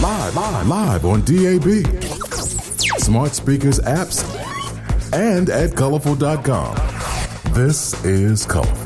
Live on DAB, smart speakers, apps, and at colorful.com. This is Colorful.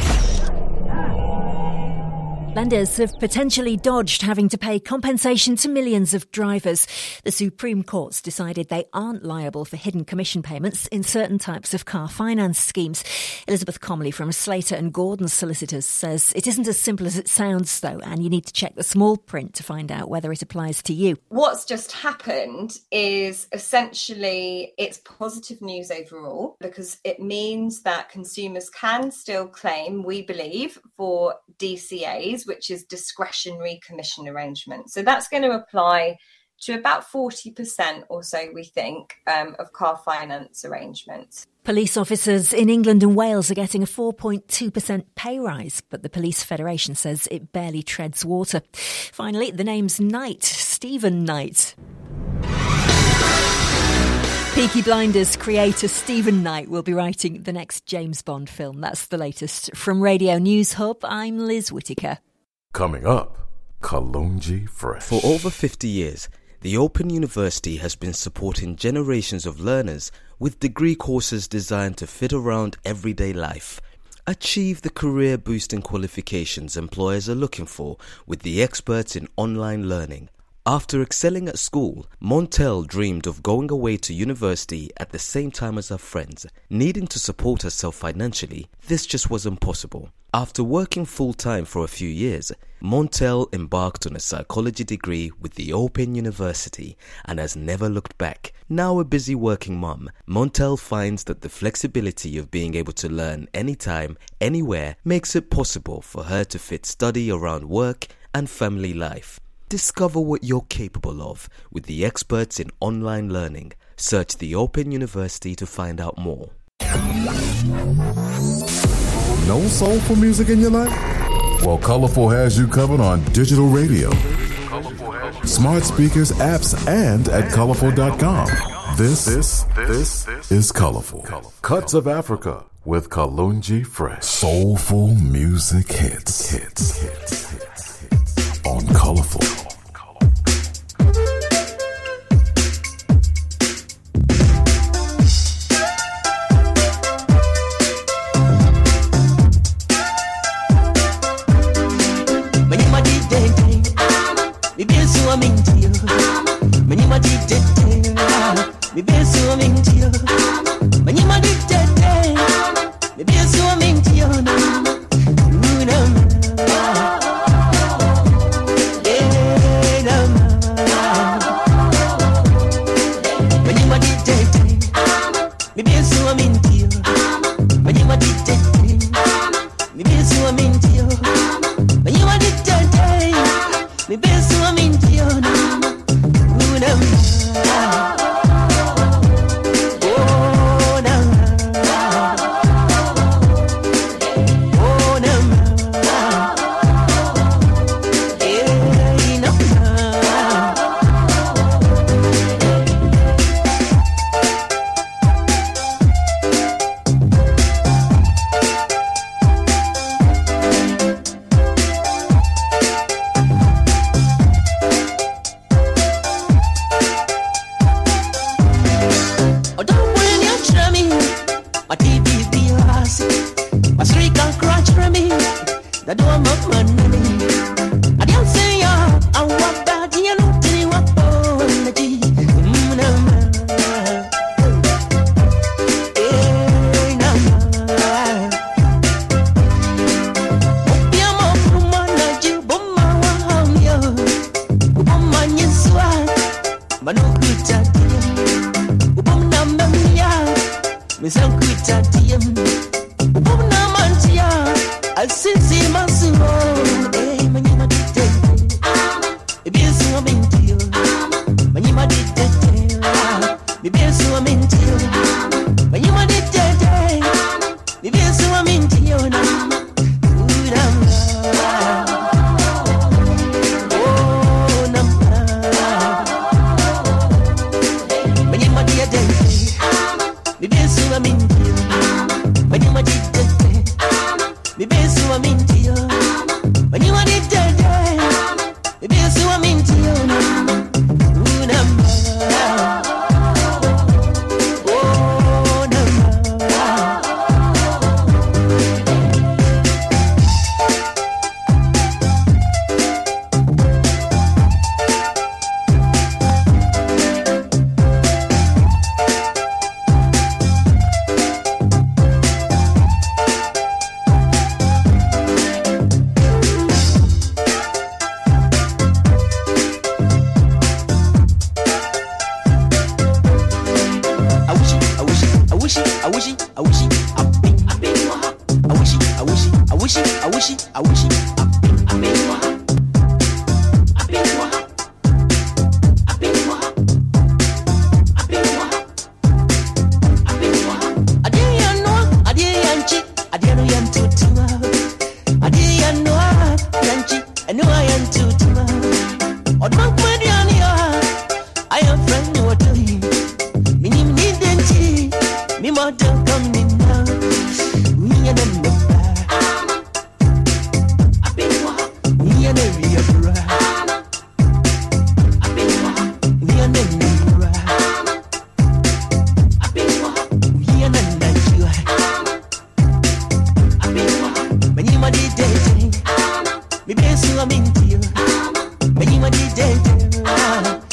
Lenders have potentially dodged having to pay compensation to millions of drivers. The Supreme Court's decided they aren't liable for hidden commission payments in certain types of car finance schemes. Elizabeth Comley from Slater and Gordon Solicitors says it isn't as simple as it sounds, though, and you need to check the small print to find out whether it applies to you. What's just happened is essentially it's positive news overall, because it means that consumers can still claim, we believe, for DCAs, which is discretionary commission arrangements. So that's going to apply to about 40% or so, we think, of car finance arrangements. Police officers in England and Wales are getting a 4.2% pay rise, but the Police Federation says it barely treads water. Finally, the name's Knight, Stephen Knight. Peaky Blinders creator Stephen Knight will be writing the next James Bond film. That's the latest. From Radio News Hub, I'm Liz Whittaker. Coming up, Kalunji Fresh. For over 50 years, the Open University has been supporting generations of learners with degree courses designed to fit around everyday life. Achieve the career-boosting qualifications employers are looking for with the experts in online learning. After excelling at school, Montel dreamed of going away to university at the same time as her friends. Needing to support herself financially, this just wasn't possible. After working full-time for a few years, Montel embarked on a psychology degree with the Open University and has never looked back. Now a busy working mum, Montel finds that the flexibility of being able to learn anytime, anywhere makes it possible for her to fit study around work and family life. Discover what you're capable of with the experts in online learning. Search the Open University to find out more. No soulful music in your life? Well, Colorful has you covered on digital radio, smart speakers, apps, and at colorful.com. This is Colorful. Cuts of Africa with Kalunji Fresh. Soulful music hits. On Colorful. When you want it, baby, so I'm into you now.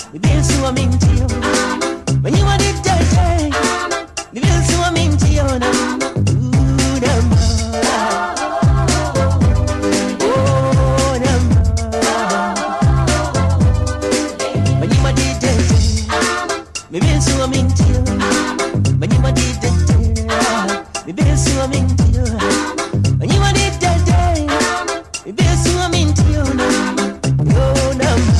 the bill so I'm into you. When you want it dirty, the bill so I'm into you. Ooh, number. Oh, number. When you want it dirty, the bill so I'm into you. When you want it dirty, the bill so I'm into you. When you want it dirty, the bill so I'm into you. Oh, number.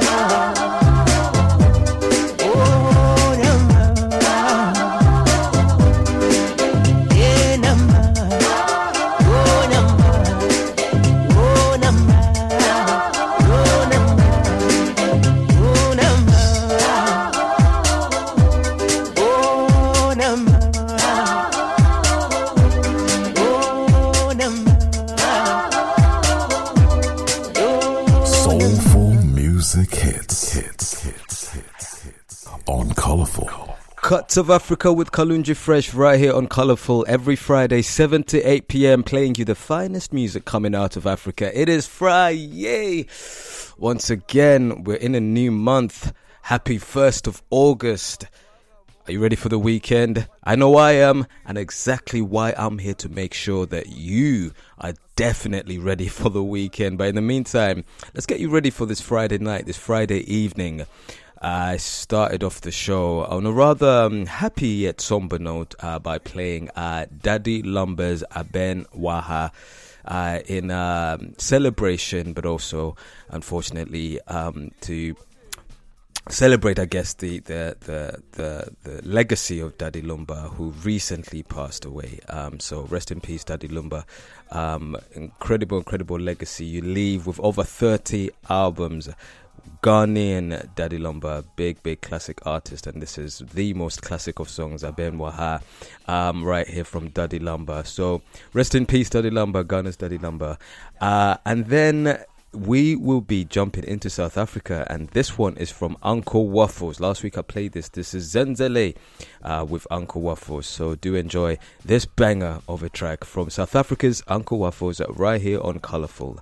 Cuts of Africa with Kalunji Fresh right here on Colourful every Friday 7 to 8 p.m. playing you the finest music coming out of Africa. It is Friday. Once again, we're in a new month. Happy 1st of August. Are you ready for the weekend? I know I am, and exactly why I'm here to make sure that you are definitely ready for the weekend. But in the meantime, let's get you ready for this Friday night, this Friday evening. I started off the show on a rather happy yet somber note by playing Daddy Lumber's Aben Waha in celebration, but also, unfortunately, to celebrate, I guess, the legacy of Daddy Lumba, who recently passed away. So rest in peace, Daddy Lumba. Incredible legacy you leave with over 30 albums. Ghanaian Daddy Lumba, big classic artist, and this is the most classic of songs, Aben Waha, right here from Daddy Lumba. So rest in peace, Daddy Lumba, Ghana's Daddy Lumba. And then we will be jumping into South Africa, and this one is from Uncle Waffles. Last week I played this. This is Zenzele with Uncle Waffles. So do enjoy this banger of a track from South Africa's Uncle Waffles right here on Colourful.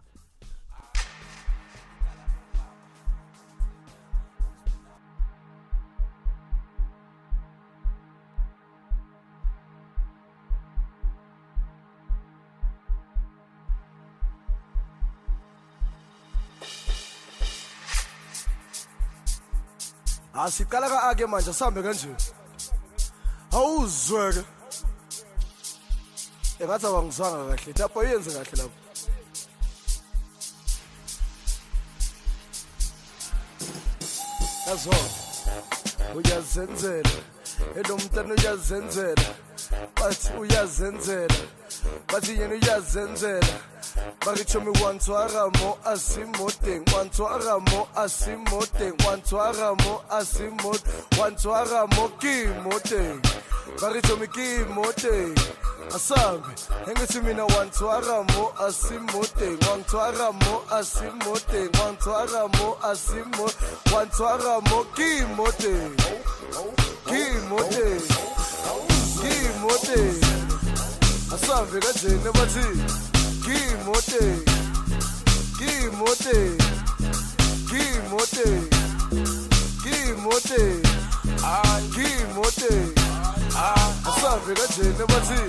Asiqala ka-ake manje asambe kanje awuzweke engathi awangizwanga kahle lapho uyenze kahle lapho yazo uyazenzela enomntana uyazenzela bathi uyazenzela bathi yena uyazenzela Bagichomi wantuaramo asimoteng wantuaramo asimoteng wantuaramo asimot wantuaramo kimoteng Bagichomi kimoteng asambe engithi mina wantuaramo asimoteng wantuaramo asimoteng wantuaramo asimot wantuaramo kimoteng kimoteng kimoteng asambe kanjena bathi Kimote, Kimote, Kimote, Kimote, Kimote, asambe kanjena bathi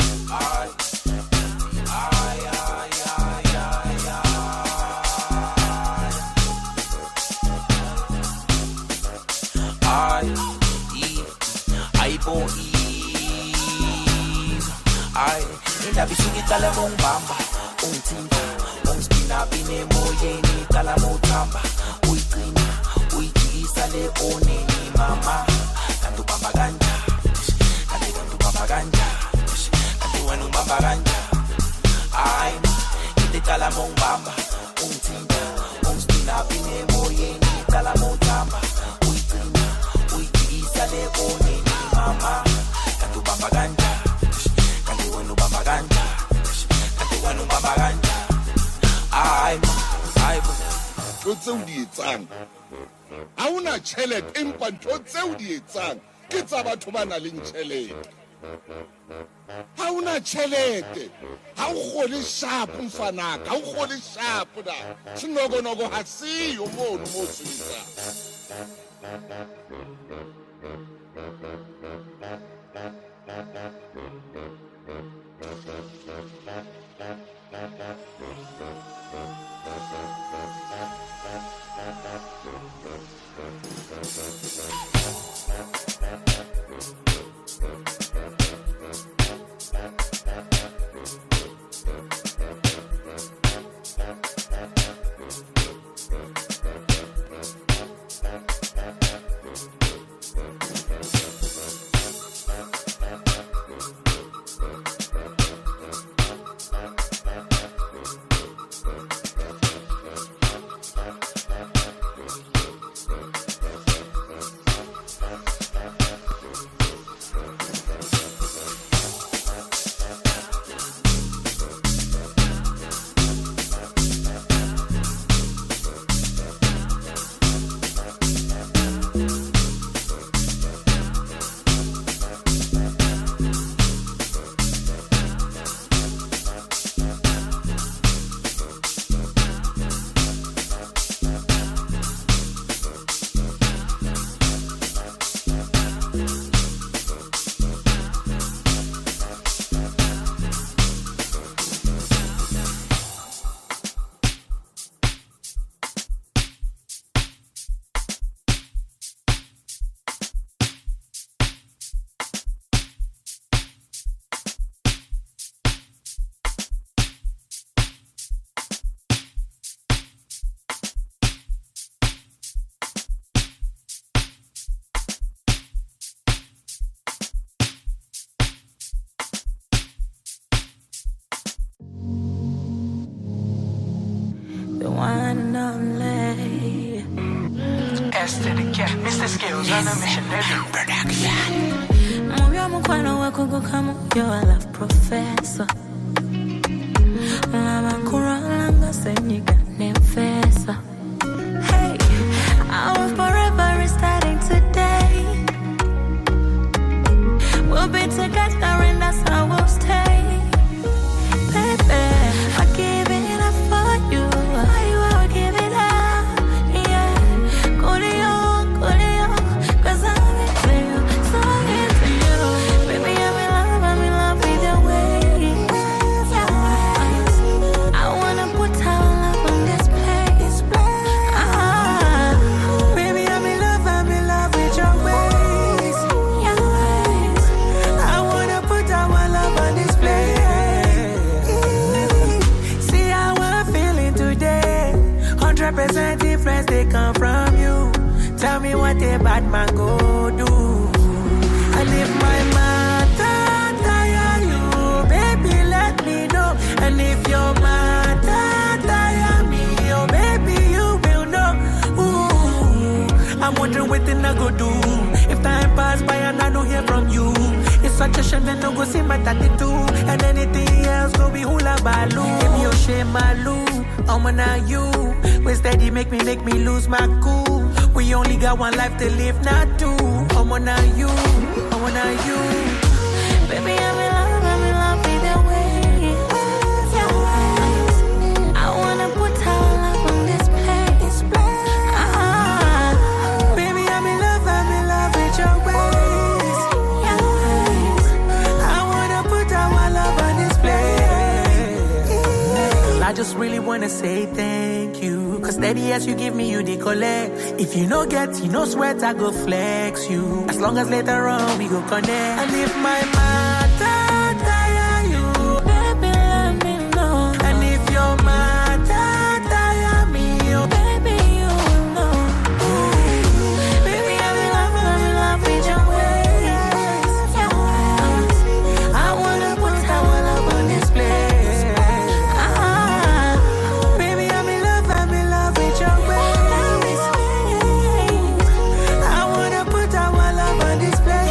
Ndabisukitala mongbamba ungithinta ungispina bine moyeni kala mothamba uyigcina uyijikisa le oneni mama kanti ubamba kanja kanti ubamba kanja kanti wena ubamba kanja ay ngitala mongbamba ungithinta ungispina bine moyeni kala mothamba uyigcina uyijikisa le oneni mama kanti ubamba kanja Tseo di etsang ha una tšhelete empa ntho tseo di etsang ke tsa batho ba na le tšhelete ha una tšhelete ha o gole sharp mfanaka ha o gole sharp da sinogonogo ha siyo mono mo tsitsa one and only. S to the K, Mr. Skills on a mission, production. Moyo mkwano wako kama yo love professor. Mama kuralanga senyiga nemfesa. Hey, our forever is starting today. We'll be together and that's how we'll stay. Baby, I give it up for you. I will give it up. Yeah, go to you, 'cause I'm into you, so into you. Baby, I'm in love with your ways. I wanna put our love on display. Baby, I'm in love with your ways. I wanna put our love on display. See how I'm feeling today. 100% difference they come from you. Tell me what a bad man go do. And if my mother tire you, baby, let me know. And if your mother tire me, oh baby, you will know. Ooh, I'm wondering what thing I go do. If time pass by and I don't hear from you, it's such a shame that no go see my daddy too. And anything else go be hula baloo. Give me your shame, Maloo. I'm on you. We steady make me lose my cool. We only got one life to live, not two. I'm on you. Baby, I'm in love with your ways. I wanna put our love on display. Baby, I'm in love with your ways. I wanna put our love on display. I just really wanna say thank you. 'Cause steady as you give me, you collect. If you no get, you no sweat, I go flex you. As long as later on we go connect. And if my mother tire you, baby, let me know. And if your mother tire me, oh baby, you know. Baby, I'm in love with your ways. I wanna put our love on display. Baby, I'm in love with your ways. I wanna put our love on display.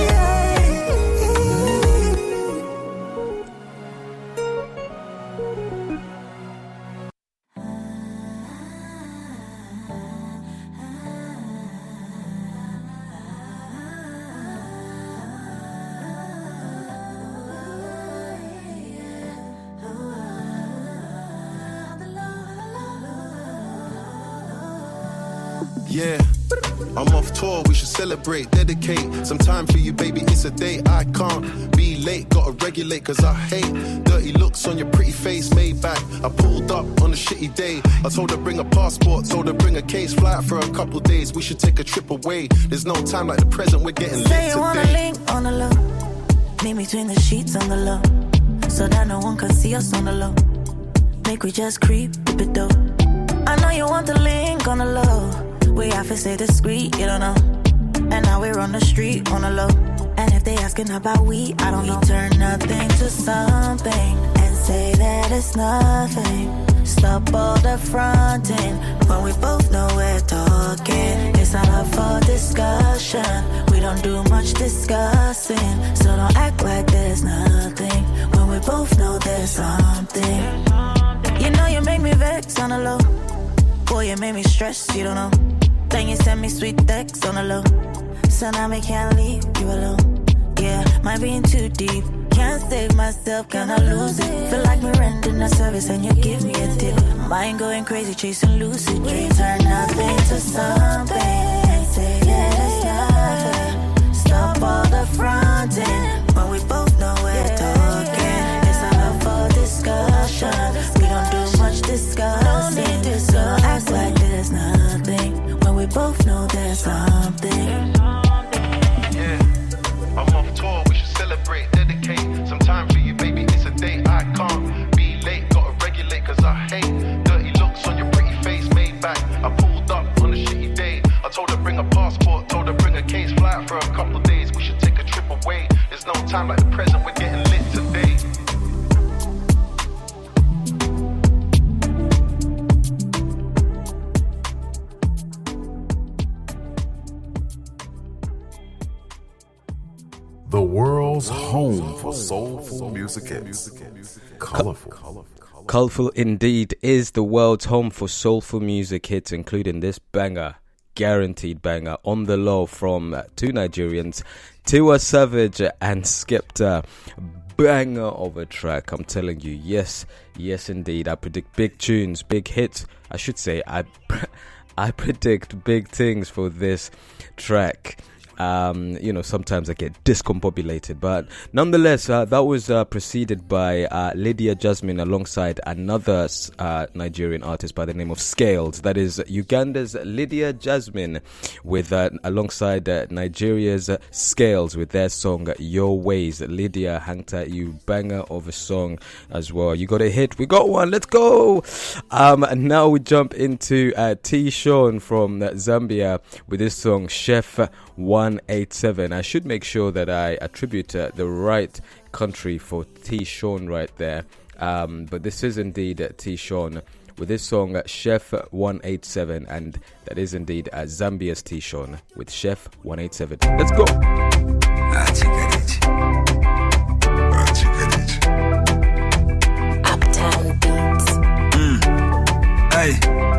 Yeah, I'm off tour, we should celebrate, dedicate some time for you, baby, it's a day. I can't be late, gotta regulate, cause I hate dirty looks on your pretty face, made back. I pulled up on a shitty day. I told her bring a passport, told her bring a case, fly out for a couple days, we should take a trip away. There's no time like the present, we're getting lit today. Say you wanna link on the low, meet me between the sheets on the low, so that no one can see us on the low. Make we just creep a bit though. I know you want the link on the low. We have to stay discreet, you don't know. And now we're on the street on the low. And if they asking about we, I don't know. Turn nothing to something and say that it's nothing. Stop all the fronting when we both know we're talking. It's not up for discussion. We don't do much discussing, so don't act like there's nothing when we both know there's something. You know you make me vex on the low. Boy, you make me stress, you don't know. Then you send me sweet texts on the low. So now I can't leave you alone. Yeah, might be in too deep. Can't save myself, can I lose it? Feel like we're rendering a service and you give me a tip. Mind going crazy, chasing lucid dreams. Turn nothing to something and say that it's nothing. Stop all the fronting when we both know we're talking. It's not up for discussion. We don't do much discussing, so act like there's nothing when we both know there's something. Yeah, I'm off tour, we should celebrate, dedicate some time for you, baby, it's a day. I can't be late, gotta regulate, cause I hate dirty looks on your pretty face, made back. I pulled up on a shitty day. I told her bring a passport, told her bring a case, fly out for a couple days, we should take a trip away. There's no time like the present, we're getting lit today. The world's home for soulful music hits. Colorful. Colorful indeed is the world's home for soulful music hits, including this banger, guaranteed banger, On the Low from two Nigerians, Tiwa Savage and Skepta. Banger of a track, I'm telling you. Yes indeed. I predict big tunes, big hits. I should say I predict big things for this track. Sometimes I get discombobulated, but nonetheless, that was preceded by Lydia Jasmine alongside another Nigerian artist by the name of Scales. That is Uganda's Lydia Jasmine with alongside Nigeria's Scales with their song Your Ways. Lydia, hangta you banger of a song as well. You got a hit, we got one, let's go. And now we jump into T. Sean from Zambia with this song Chef 187. I should make sure that I attribute the right country for T. Sean right there. But this is indeed T. Sean with this song Chef 187, and that is indeed Zambia's T. Sean with Chef 187. Let's go. Uptown Beats. Hey.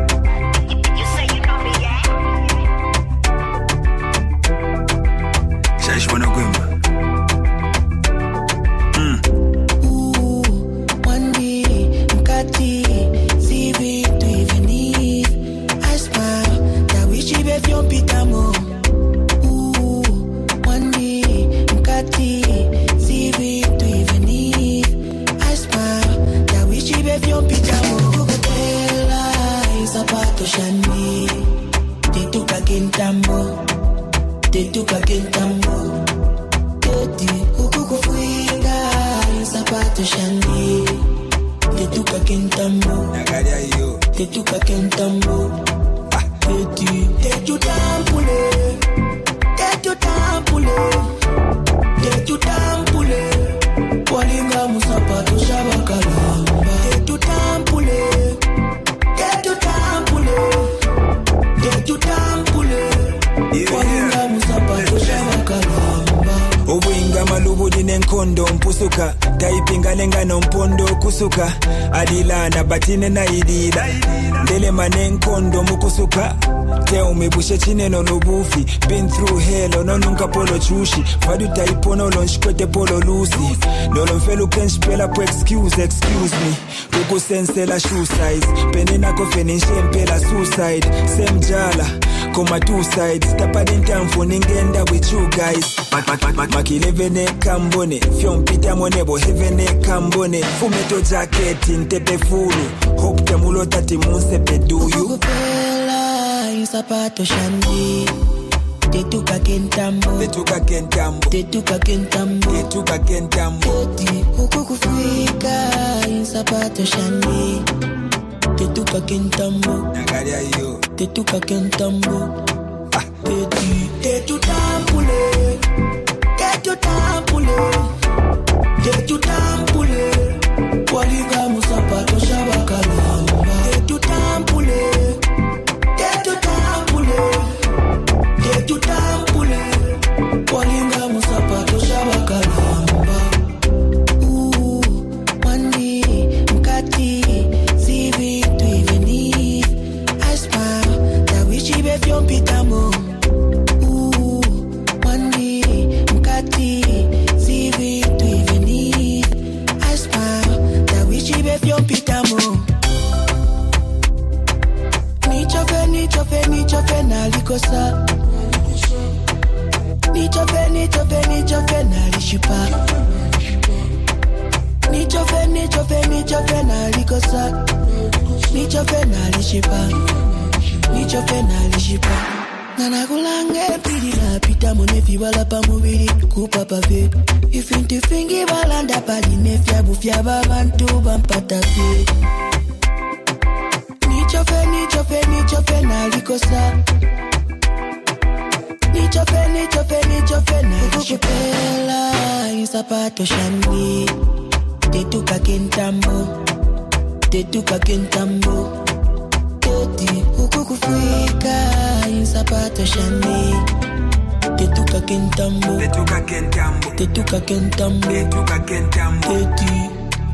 nenkondo mpusuka taipinga lenga nompondo kusuka adilana batine na idila ndelema nenkondo mukusuka tell me bushe chineno lubufi been through hell ononunka polo chushi fadu taipono lonshkwete polo lusi lolo mfelu kenshpela po excuse me ukusensela shoe size penena kofenishe mpela suicide same jala koma two sides tapadi ntamfu ningenda with you guys makilevene kambone fyompita monebo heavene kambone fumeto jacket ntepe fulu hope temulo tati munsepe duyu Sapato shandi tetuka kentambo teti huku kufika sapato shandi tetuka kentambo nagalia yo tetuka kentambo teti tetutampule waliga musapato shabakalamba tetutampule walinga musapato shabakalamba mandi mkati si vitu iveni I smile na wishi befyompitamo mandi mkati si vitu iveni I smile na wishi befyompitamo nichofe nalikosa nichofe nalishipa nichofe nalikosa nichofe nalishipa nanakulange pili napita monefibala pamubili kupapave ifintifingi balanda palinefya bufya babantu bampatavye nichofe nalikosa nichofe nalishipela isapato shandi tetuka kentambo toti huku kufika isapato shandi tetuka kentambo teti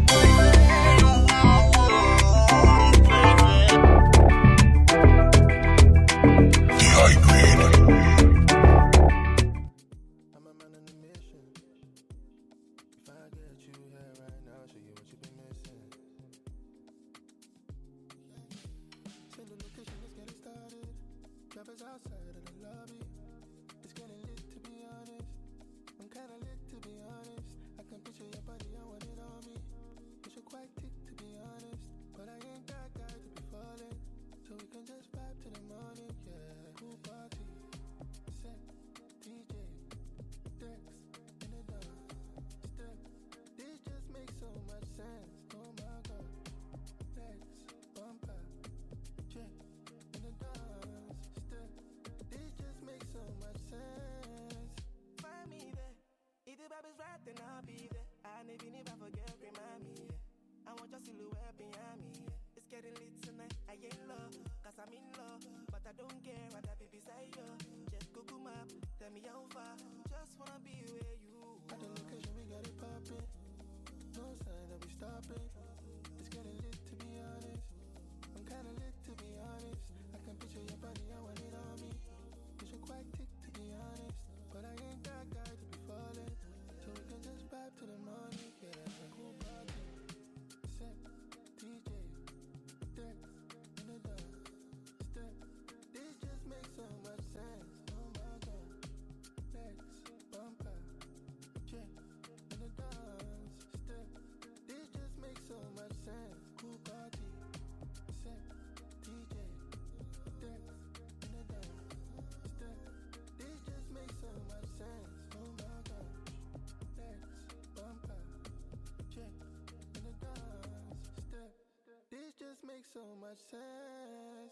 makes so much sense.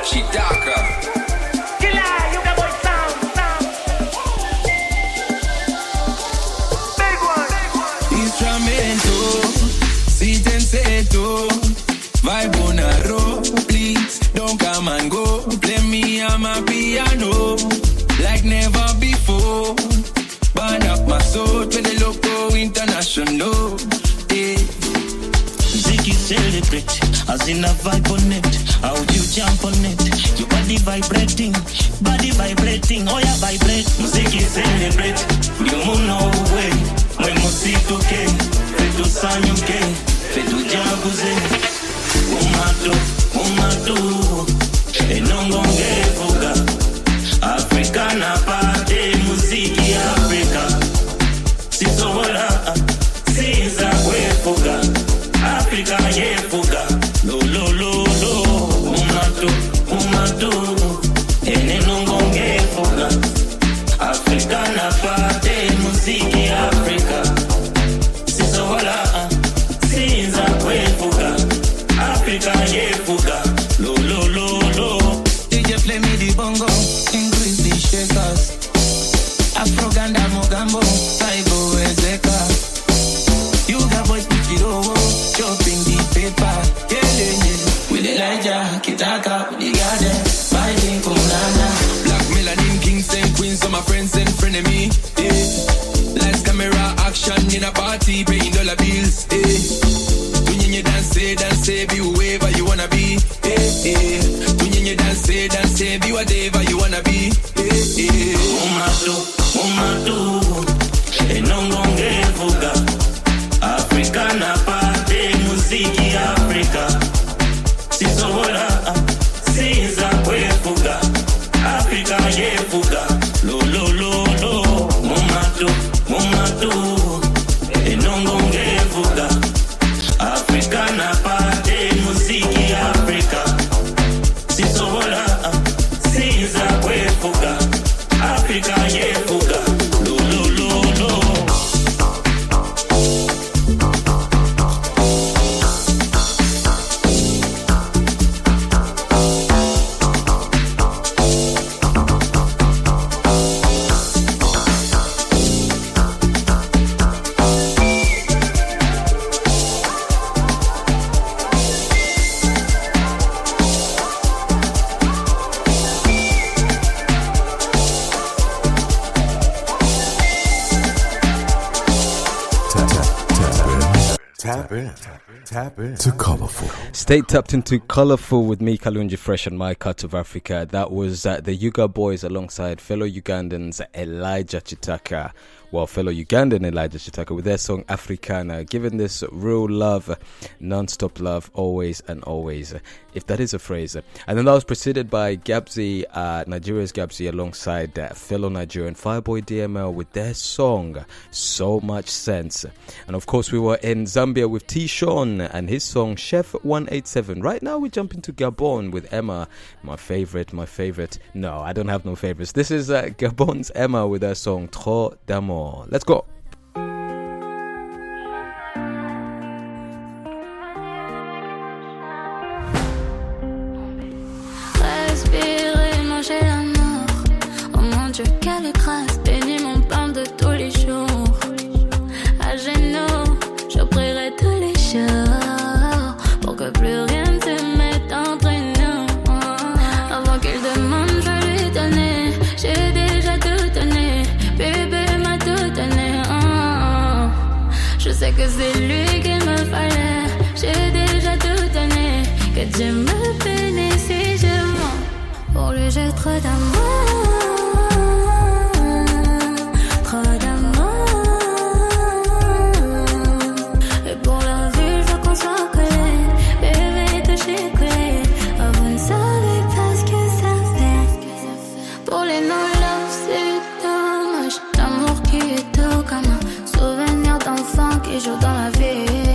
Chitaka. Killer, Yuga Boy sound. Big one. Instrumento, si te enseto. Vibe on a roll, please. Don't come and go. Play me on my piano. Like never before. Burn up my soul to the local international. Yeah. Ziggy celebrate, as in a vibe on it. How you jump on it? Your body vibrating, oh yeah, vibrate. Ziggy celebrate, you move no way. When you see to K, fais tout ça you K, fais tout jambouze. Umato, et non gonge fuga. Africa na parte, muziki Africa. Si sola, si za kwe fuga. Africa ye fuga. Lo. Umato, ene non gonge fuga. Africa na parte, muziki Africa. Si sola, si za kwe fuga. Africa ye fuga. Lo. DJ play me the bongo, increase the shakers. Afro Ganda Mogambo, Saibo Ezeka. You got boys put it over, chopping the paper. Yeah. With Elijah, Kitaka, with the garden, fighting Kumana. Black melanin, kings and queens, all my friends and frenemy. Yeah. Lights, camera, action in a party, paying dollar bills. Yeah. Tunyenye dance, be whoever you wanna be. Yeah. Tunyenye dance, be whatever you wanna be. Yeah. Umato, e non gonge fuga. Africa na parte, muziki Africa. Si sola, si za kwe fuga. Africa ye fuga. Lo. Umato, e non gonge fuga. Africa na parte, muziki Africa. Si sola, si za kwe fuga. Africa ye fuga. Lo. Tap in to Colourful. Stay tapped into Colourful with me, Kalunji Fresh, and my cut of Africa. That was the Yuga Boys alongside fellow Ugandans Elijah Chitaka. Well, fellow Ugandan Elijah Chitaka with their song Africana, giving this real love, non-stop love, always and always, if that is a phrase. And then that was preceded by Gabsy, Nigeria's Gabsy, alongside fellow Nigerian Fireboy DML with their song So Much Sense. And of course, we were in Zambia with T-Sean and his song Chef 187. Right now, we jump into Gabon with Emma, my favorite. No, I don't have no favorites. This is Gabon's Emma with her song Trop d'amour. Let's go. Respirer, manger la mort. Oh mon Dieu, quelle grâce. Bénis mon pain de tous les jours. À genoux, je prierai tous les jours pour que plus rien ne se mette entre nous. Avant qu'il demande, je lui donnais. J'ai déjà tout donné. Bébé m'a tout donné. Je sais que c'est lui qu'il me fallait. J'ai déjà tout donné. Que Dieu me bénisse si je mens. Pour lui j'ai trop d'amour. Trop d'amour. Et pour la vie je veux qu'on soit collés. Bébé touché collé. Oh, vous ne savez pas ce que ça fait. Pour les no-love c'est dommage. L'amour qui est tout comme un souvenir d'enfant qui joue dans la vie.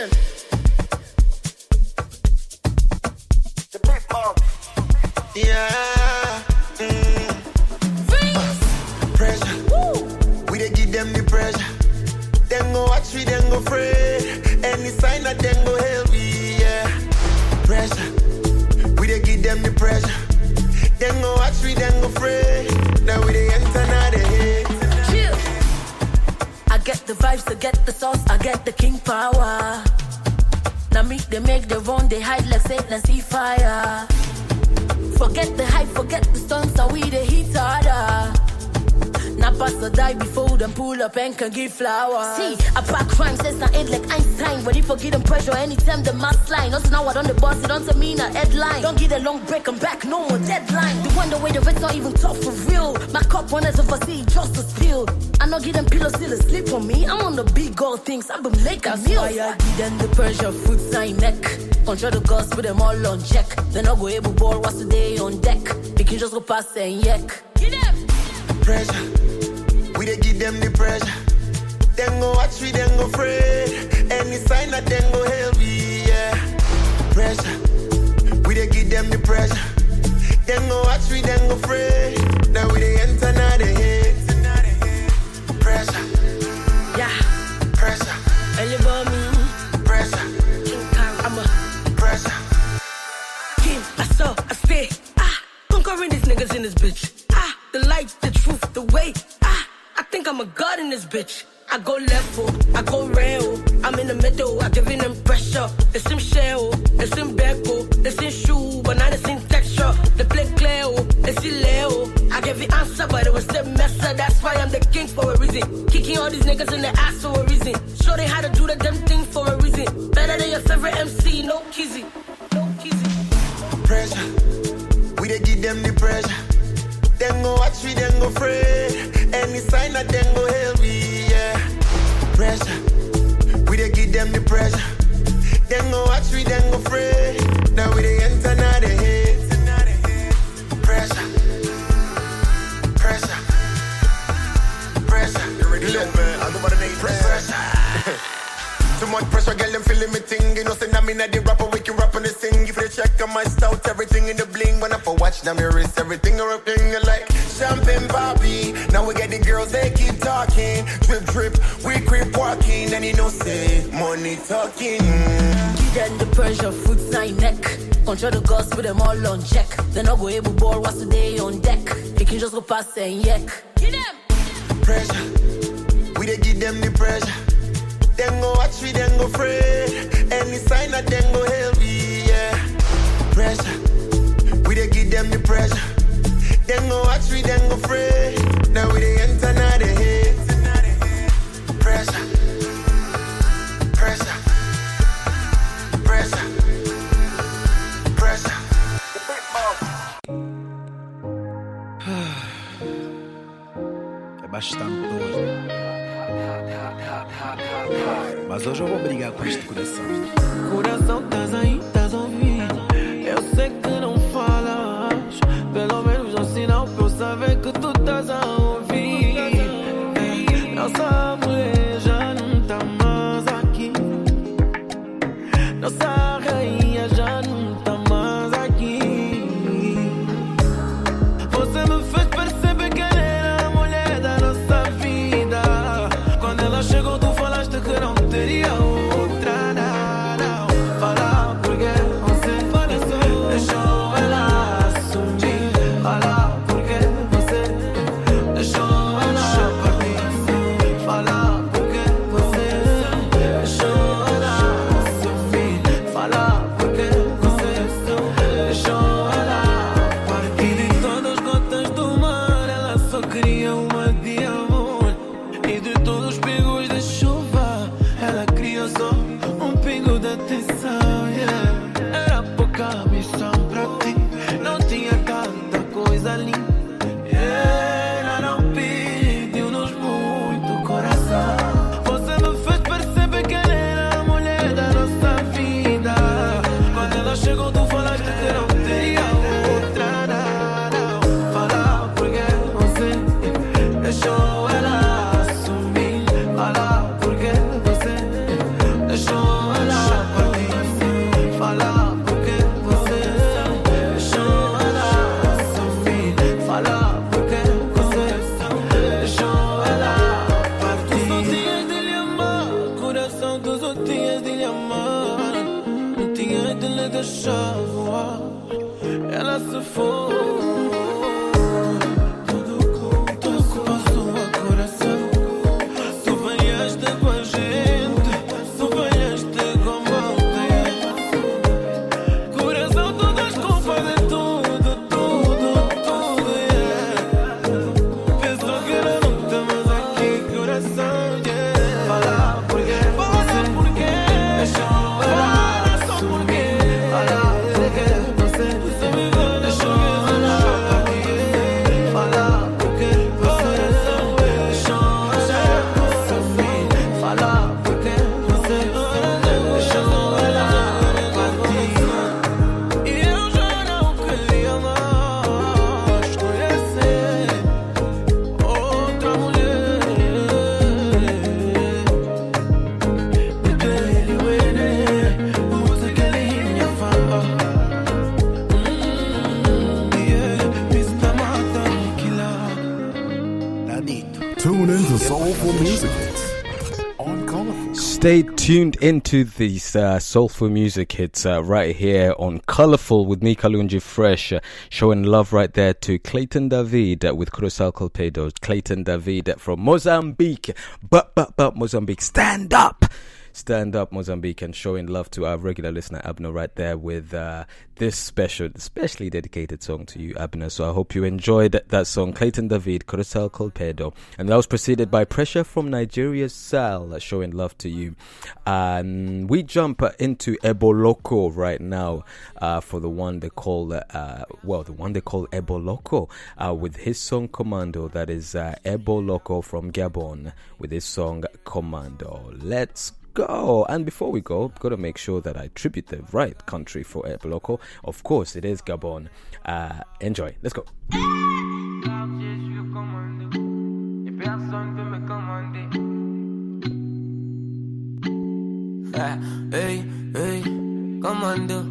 Listen. The big mom. Yeah. Pressure. We dey give them the pressure. Then go watch we, then go afraid. Any sign that then go help me. Yeah. Pressure. We dey give them the pressure. Then go watch we, then go afraid. Now we dey enter now the hate. Chill. I get the vibes, I get the sauce, I get the king power. Now me, they make the run, they hide like Satan and see fire. Forget the hype, forget the stunts, and we the heat harder. Now pass or die before them pull up and can give flowers. See, I pack crime, says I ain't like Einstein. Ready for get them pressure anytime the mask line. Also now I on the boss, it don't mean a headline. Don't get a long break, I'm back, no more deadline. The wonder way the rest not even talk for real. My cup runners overseas, just a spill. I not get them pillows still asleep on me. I'm on the big gold things, I've been making meals. That's why I give them the pressure, foot sign neck. Control the guns, put them all on check. Then I go able ball, what's today on deck. They can just go past and yak. Get them! Pressure. We dey give them the pressure. Then go watch we, then go afraid. Any sign that then go help me, yeah. Pressure. We dey give them the pressure. Then go watch we, then go afraid. Now we dey enter now the hate. Pressure. Yeah. Pressure. Elbow me. Pressure. King Kong, I'm a pressure. King, I saw, I stay. Conquering these niggas in this bitch. The light, the truth, the way. I think I'm a god in this bitch. I go level, I go real. I'm in the middle, I giving them pressure. It's in shell, it's in beko, it's in shoe, but not it's in texture. The play clear, it's in Leo. I gave the answer, but it was the messer. That's why I'm the king for a reason. Kicking all these niggas in the ass for a reason. Show they how to do the damn thing for a reason. Better than your favorite MC, no kizzy. No kizzy. Pressure, we dey give them the pressure. Then go watch we, then go afraid. Any sign that then go help me, yeah. Pressure, we dey give them the pressure. Then go watch we, then go afraid. Now we dey enter now the hate. Pressure, pressure, pressure. You already know, man. I know what it is. Pressure. Too much pressure, girl, them feeling me thing. You know, say I'm in the rapper, we can rap on the sing. If they check on my stout, everything in the bling. When I for watch, now me wrist, everything around like champagne poppy. Now we get the girls, they keep talking. Drip, drip, we creep walking. And you know, say, money talking. Give them the pressure, foot sign neck. Control the guns, put them all on check. Then I go able ball, what's today on deck. They can just go past and yak. Give them pressure, we dey give them the pressure. Then go watch we, then go afraid. Any sign that then go help me, yeah. Pressure, we dey give them the pressure. Then go watch we, then go afraid. Now we dey enter now the hate. Pressure, pressure, pressure, pressure. É bastante dor. Mas hoje eu vou brigar com este coração. Coração, estás aí, estás ouvindo. Eu sei que não falas. Pelo menos um sinal pra eu saber que tu estás a ouvir. Nossa mulher já não tá mais aqui. Nossa rainha já não tá mais aqui. Você me fez perceber que ela era a mulher da nossa vida. Quando ela chegou, tu falaste que não teria outra, não. Fala porque você deixou ela assumir. Fala porque você deixou ela partir. Fala porque você deixou ela assumir. Tune in to Soulful Music Hits on Colorful. Stay tuned into these soulful music hits right here on Colorful with me, Kalunji Fresh, showing love right there to Clayton David with Curacao Colpedo. Clayton David from Mozambique. But Mozambique, stand up! Stand up, Mozambique, and showing love to our regular listener Abner right there with this specially dedicated song to you, Abner. So I hope you enjoyed that song, Clayton David, Curacao Colpedo, and that was preceded by Pressure from Nigeria's Sal, showing love to you. And we jump into Eboloko right now for the one they call Eboloko with his song Commando. That is Eboloko from Gabon with his song Commando. Let's go. And before we go, I've got to make sure that I tribute the right country for Eboloko. Of course, it is Gabon. Enjoy. Let's go. Hey, commando,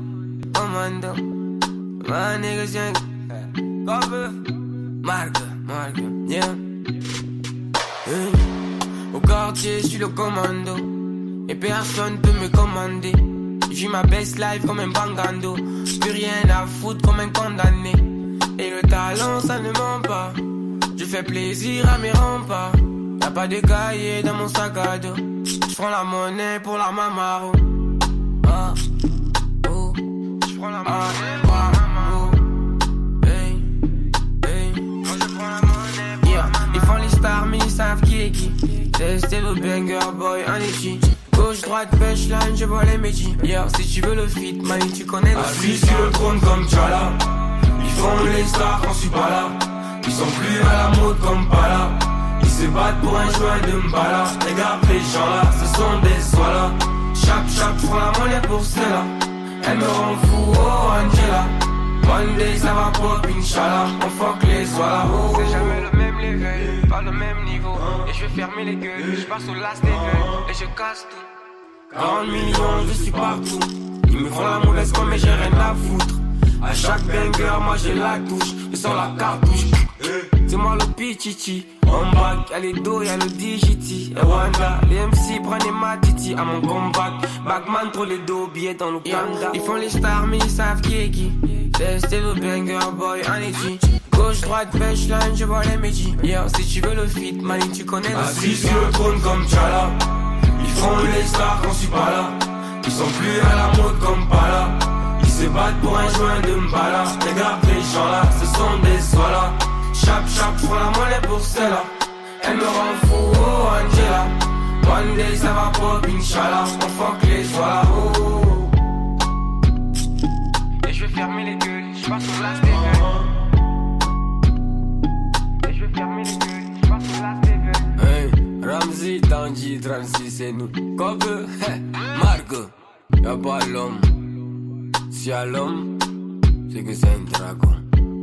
my niggas young, cover, marque, yeah. Hey, au quartier, je suis le commando. Et personne peut me commander. J'ai ma best life comme un bangando. Plus rien à foutre comme un condamné. Et le talent ça ne ment pas. Je fais plaisir à mes remparts. Y'a pas de cahier dans mon sac à dos. J'prends la monnaie pour la mamaro. J'prends la monnaie pour la mamaro. Hey. Quand je prends la monnaie pour la mamaro. Ils font les stars mais ils savent qui est qui. Testez le banger boy en échi. Gauche, droite, punchline, je vois les métiers. Yeah, si tu veux le feat, mani, tu connais le assis sur le trône comme Tchala. Ils font les stars quand je suis pas là. Ils sont plus à la mode comme Pala. Ils se battent pour un joint de Mbala. Regarde les gens là, ce sont des soilas. Chap, je prends la monnaie pour celle-là. Elle me rend fou, oh Angela. One day ça va pop, Inch'Allah. On fuck les soilas, oh. C'est jamais le même level, pas le même niveau. Et je vais fermer les gueules, je passe au last level. Et je casse tout. 40 millions, je suis partout. Ils me font la mauvaise comme mais j'ai rien à foutre. À chaque banger, moi j'ai la touche. Je sors la cartouche. C'est moi le pichichi. En bac, y'a les dos, y'a le digiti. Et Wanda, les MC prennent les matiti. À mon comeback, Bagman trop les dos, billets dans le panda. Ils font les stars mais ils savent qui est qui. Testez le banger boy en échi. Gauche, droite, punchline, je vois les métiers. Yeah, si tu veux le feat, mani, tu connais le assis sur le trône comme Tchala. Ils font les stars quand je suis pas là. Ils sont plus à la mode comme Pala. Ils se battent pour un joint de Mbala. Regarde les gens là, ce sont des soilas. Chap, je prends la monnaie pour celle-là. Elle me rend fou, oh Angela. One day ça va pop, Inch'Allah. On fuck les soilas, oh. Et je vais fermer les gueules, je passe au last level. Et je vais fermer les gueules, je passe au last level. Hey, Ramsey, Tanji, 36 c'est nous. Cope, Marco, y'a pas l'homme. Si y'a l'homme, c'est que c'est un dragon.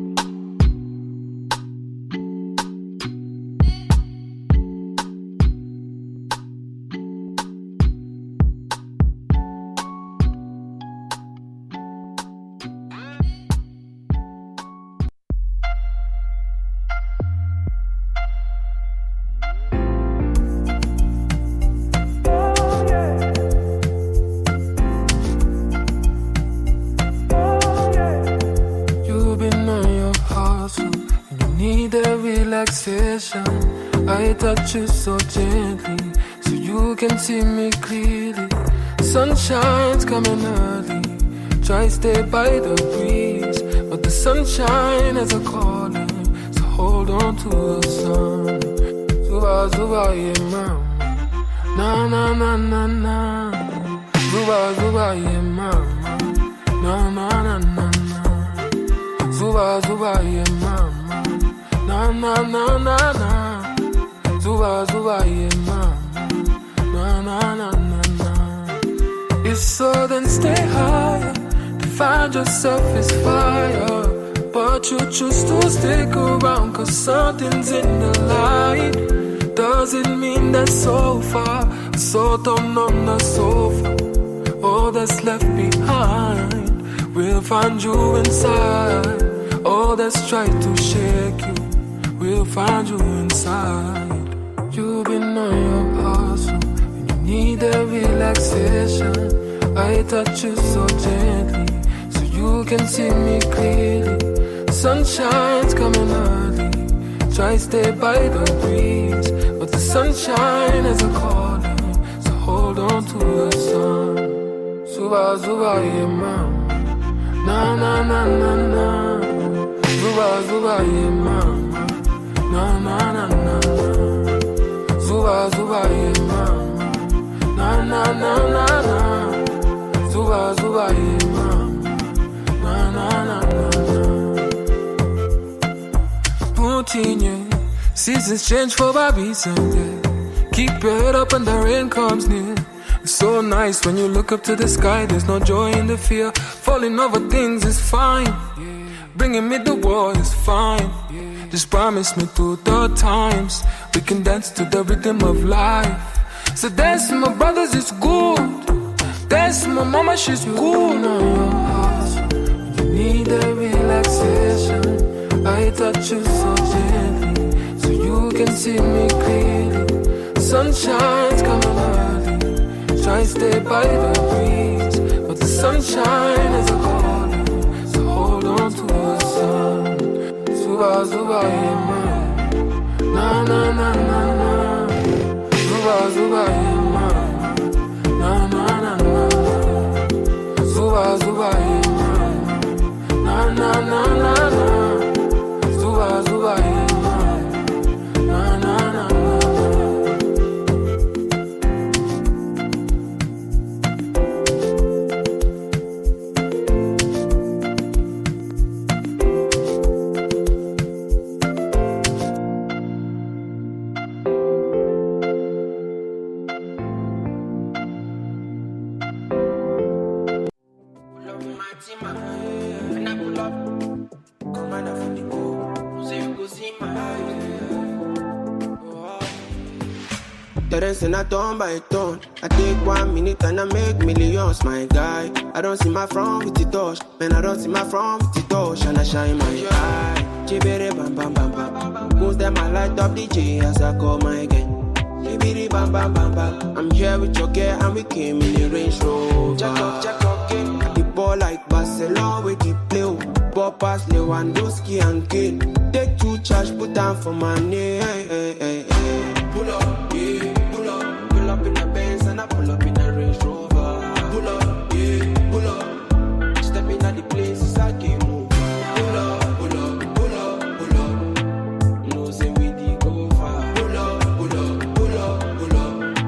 I touch you so gently, so you can see me clearly. Sunshine's coming early, try stay by the breeze, but the sunshine has a calling, so hold on to the sun. Zuba, zuba, yeah, mama, na na na na na. Zuba, zuba, yeah, mama, na na na na na. Zuba, zuba, yeah, mama. Na na na na na, Zuba zuba yeah mama, na na na na na. If so then stay higher, to find yourself is fire. But you choose to stick around cause something's in the light. Doesn't mean that so far, so dumb on the sofa. All that's left behind, we'll find you inside. All that's tried to shake you, we'll find you inside. You've been on your hustle and you need a relaxation. I touch you so gently so you can see me clearly. Sunshine's coming early. Try stay by the breeze, but the sunshine is a calling, so hold on to the sun. Zuba, zuba, yeah, mama. Na, na, na, na, na. Zuba, zuba, yeah, mama. Na, na, na, na, na. Zuba, zuba, yeah, mama. Na, na, na, na, na. Zuba, zuba, yeah, mama. Na, na, na, na, na. Putinye, seasons change for Bobby Sunday. Keep your head up when the rain comes near. It's so nice when you look up to the sky. There's no joy in the fear. Falling over things is fine. Bringing me the war is fine. Just promise me 2 third times we can dance to the rhythm of life. So dance with my brothers, it's good. Dance with my mama, she's good. You need a relaxation. I touch you so gently so you can see me clearly. Sunshine's coming early. Try stay by the breeze, but the sunshine is a calling, so hold on to the sun. Zuba, zuba, yeah, man. Na, na, na, na, na. Zuba, zuba, yeah, man. Na, na, na, na, na. Zuba, zuba, yeah, man. Na, na, na, na, na. Zuba, zuba, yeah, man. Na, na, na, na, na. And I turn by turn. I take 1 minute and I make millions, my guy. I don't see my front with the touch. Man, I don't see my front with the touch. And I shine my eye. Chibere bam bam bam bam. Goes them I light up DJ as I call my gang. Chibere bam bam bam bam. I'm here with your girl and we came in the Range Rover. Check up, game. The ball like Barcelona with the play. Ball pass Lewandowski and Kane. Take 2 charge, put down for my name. Pull up, yeah. Pull up in the Benz and I pull up in a Range Rover. Pull up, yeah, pull up. Step in at the places I can move. Pull up, pull up, pull up, pull up. No say we dey go far. Pull up, pull up, pull up, pull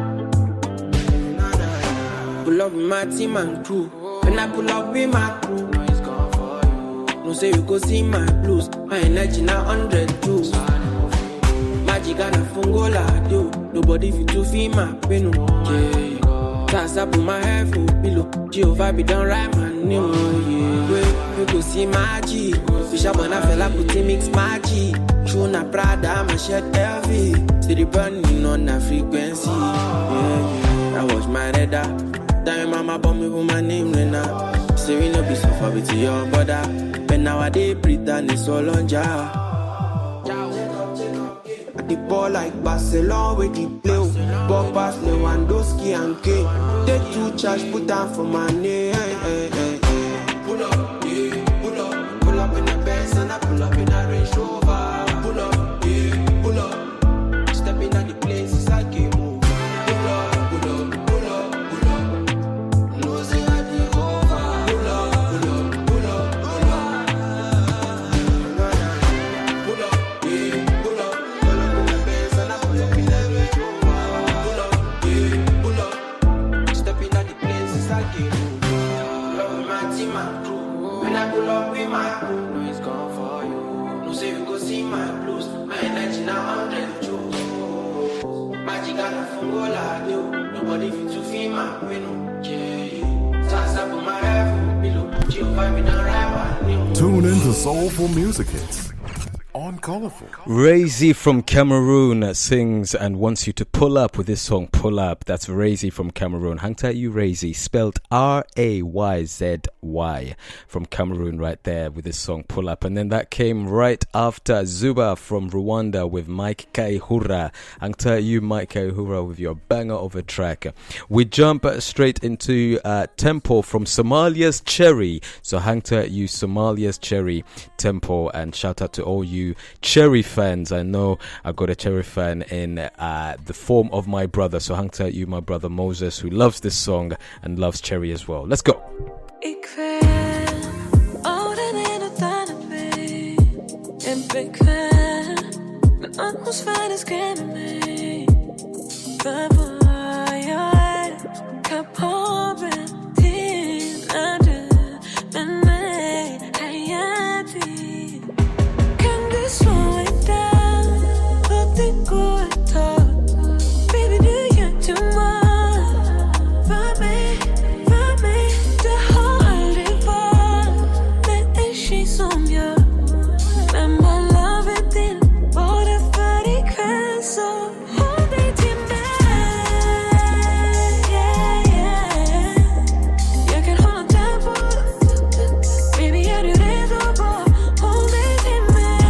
up. Pull up with my team and crew. When I pull up with my crew, no it's gone for you. No say you go see my blues. My energy now 100 too. Magic and a fungo like you. Nobody fit to feel my pain. Yeah. That's up on my head for pillow. Jehovah be done right, man. Yeah. We go see magic. Bishop when I fell up with mix magic. True na Prada, my shirt LV. Steady burning on a frequency. Yeah. I watch my radar. Time mama bomb me with my name Rena. Say we no be so far with your brother. But nowadays pretend it's all on jar. The ball like Barcelona with the play. Ball pass Lewandowski and Kane. Take 2 charge, put down for my name. Pull up, yeah, pull up. Pull up in the Benz and I pull up in a Range Rover. Pull up, yeah, pull up. Step in at the places I can move. Pull up, pull up, pull up, pull up. No say I be over. Pull up, pull up, pull up, pull up. Pull up, yeah, pull up. When I pull up with my crew, no it's gone for you. No say you go see my blues. My energy now 100 joules. Magic and a fungo like you. Nobody fit to feel my pain. Yeah. That's up on my head for below. Jehovah be done right. Tune in to Soulful Music Hits on colorful. Razy from Cameroon sings and wants you to pull up with this song, Pull Up. That's Razy from Cameroon. Hang tight, you Razy, spelled R-A-Y-Z-Y from Cameroon right there with this song, Pull Up. And then that came right after Zuba from Rwanda with Mike Kaihura. Hang tight, you Mike Kaihura with your banger of a track. We jump straight into Tempo from Somalia's Cherry. So hang tight, you Somalia's Cherry, Tempo, and shout out to all you Cherry fans. I know I got a Cherry fan in the form of my brother. So hang tight, you my brother Moses, who loves this song and loves Cherry as well. Let's go. Ik weet ouder in het tanden mee. En bekwaam. Mijn atmosfeer is kennen mee. Waarvoor je kapot bent. In ade. Met mij. Hayati. Kan dit slow it down? Wat ik goed talk. Baby, do you too much? For me. The whole river. That is she's on you. And my love it in. Både för ikväll så. Håll dig till mig. Yeah, yeah. Jag kan hålla tempo. Baby, är du redo på? Håll dig till mig.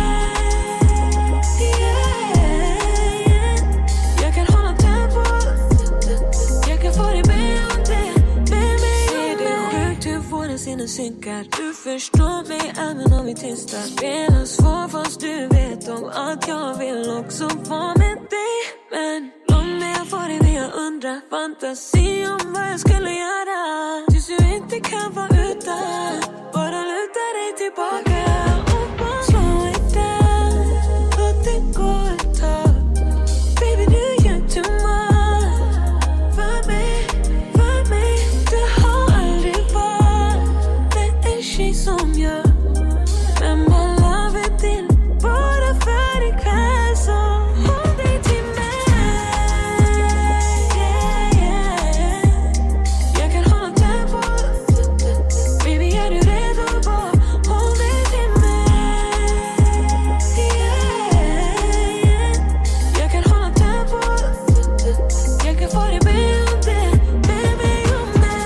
Yeah, yeah. Jag kan hålla tempo. Jag kan få dig beroende. Baby, är det sjukt hur våra sinnen synkar? Du förstår mig även om vi tystar. Spelar svår fast du vet om att jag vill också vara med dig. Men låt mig få dig när jag undrar. Fantasi om vad jag skulle göra. Tills du inte kan vara utan. Bara luta dig tillbaka. Och bara slow it down. Låt det gå ett tag. Baby, du gör too much. För mig. Du har aldrig varit. Det är tjej som gör. Men man love it in. Bara för ikväll så. Håll dig till mig. Yeah, yeah. Jag kan hålla tempo. Baby, är du redo på? Håll dig till mig. Yeah, yeah. Jag kan hålla tempo. Jag kan få dig beroende. Baby, och mig.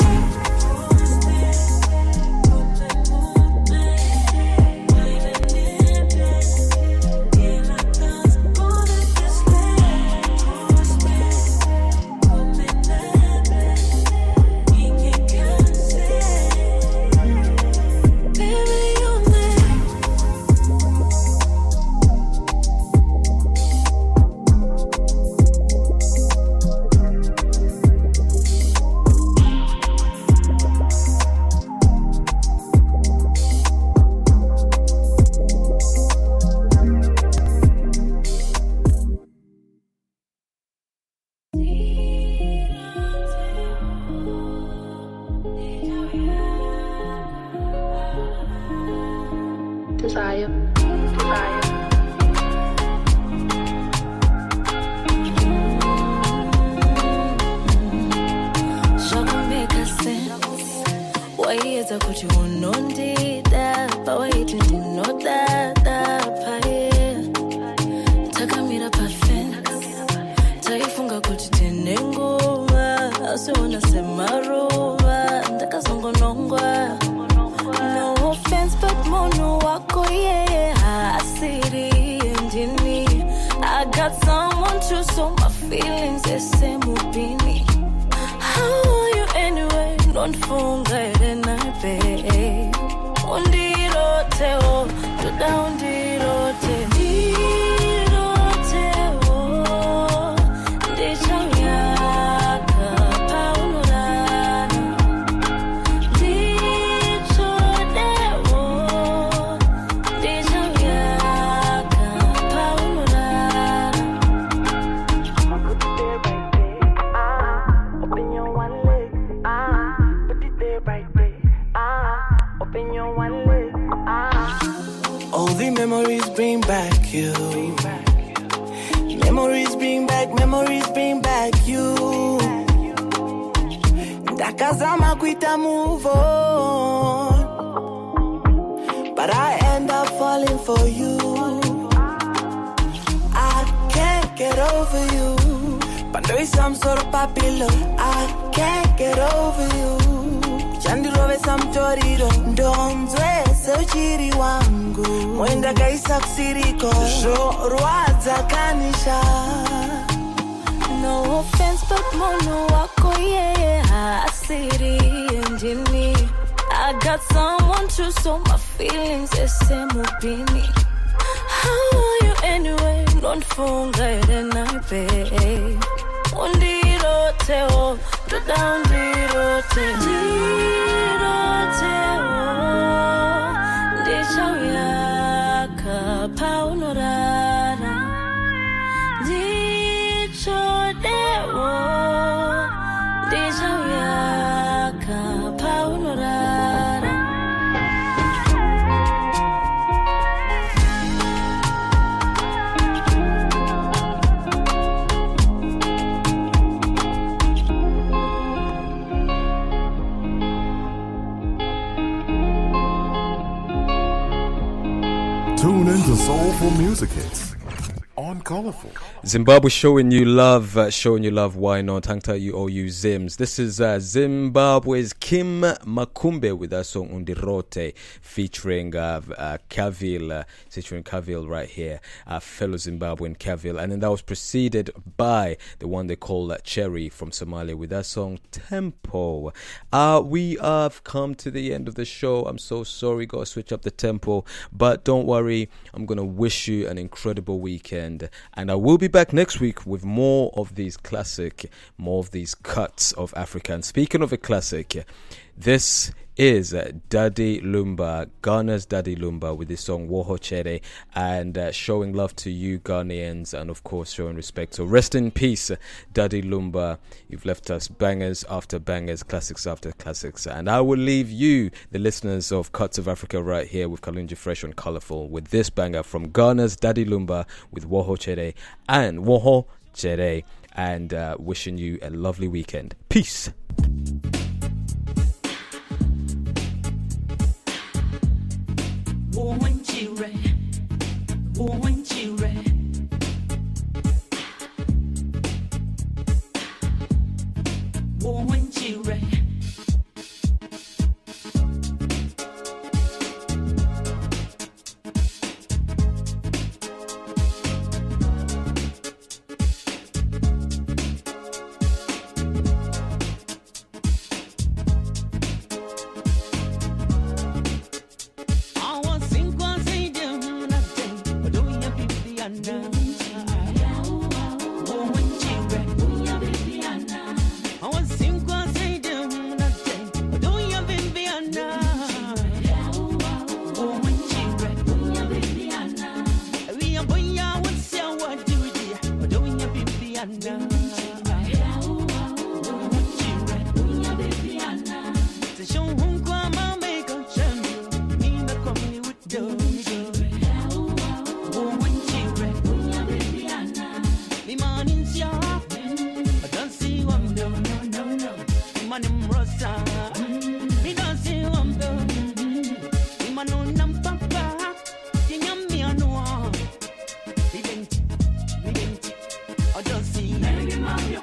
Desire. Make sense. Why is a coach you on that? But why you didn't know that? Takamira perfect. Taifunga coach tenengoma. Asiona semaruva. Ndakasongo nongwa. No offense, but mono wako yeah. Asiri endini. I got someone to show my feelings. Ese mubini. How are you anyway? Don't funga erenape. Undirote o, tuda undirote. Dirote o, ndichanyaka paunurana. Dichode o, ndichanyaka paunurana. Open your one leg, put it there right there. Open your one leg, All the memories bring back you. Memories bring back you. Ndakazama kuita move on, but I end up falling for you. over you. But there is some sort of papillo. I can't get over you. Chandirove samtoriro ndonzwe seuchiri wangu mwenda kaisa kusiriko zvorwadza kanisha. No offense but mono wako yeah asiri endini. I got someone to so my feelings esemubini. How are you anyway? Don't forget and I pay. Undiroteo, do down diroteo. Dichawiyaka paunorara. Dichodewo. Dichawiyaka paunorara. Tune in to Soulful Music Hits on Colorful. Zimbabwe showing you love, why not? Hangta you owe you Zims. This is Zimbabwe's Kim Makumbe with that song Undirote featuring Kavil, featuring Kavil right here, fellow Zimbabwean Kavil. And then that was preceded by the one they call Cherry from Somalia with that song Tempo. We have come to the end of the show. I'm so sorry, gotta switch up the tempo, but don't worry, I'm gonna wish you an incredible weekend, and I will be back next week with more of these cuts of Africa. And speaking of a classic, this is Daddy Lumba, Ghana's Daddy Lumba, with his song Woho Chere, and showing love to you Ghanaians, and of course showing respect. So rest in peace, Daddy Lumba. You've left us bangers after bangers, classics after classics, and I will leave you, the listeners of Cuts of Africa, right here with Kalunji Fresh on Colorful, with this banger from Ghana's Daddy Lumba with Woho Chere and Woho Chere, and wishing you a lovely weekend. Peace. Mami,